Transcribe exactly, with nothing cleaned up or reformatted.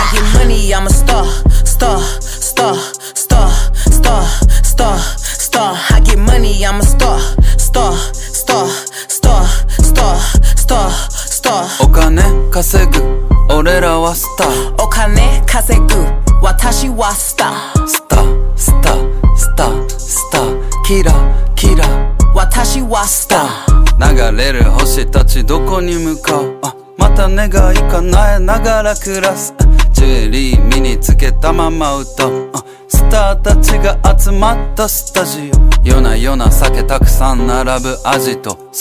get money, I'm a star, star, star, star, star, star, star. I get money, I'm a star, star, star, star, star, star, star. お金稼ぐ俺らはスター。 お金稼ぐ私はスター。 スタースタースタースター。キラキラ私はスター。流れる星たちどこに向かう。あまた願い叶えながら暮らす。ジュエリー身につけたまま歌う。あスターたちが集まったスタジオ。夜な夜な酒たくさん並ぶアジト。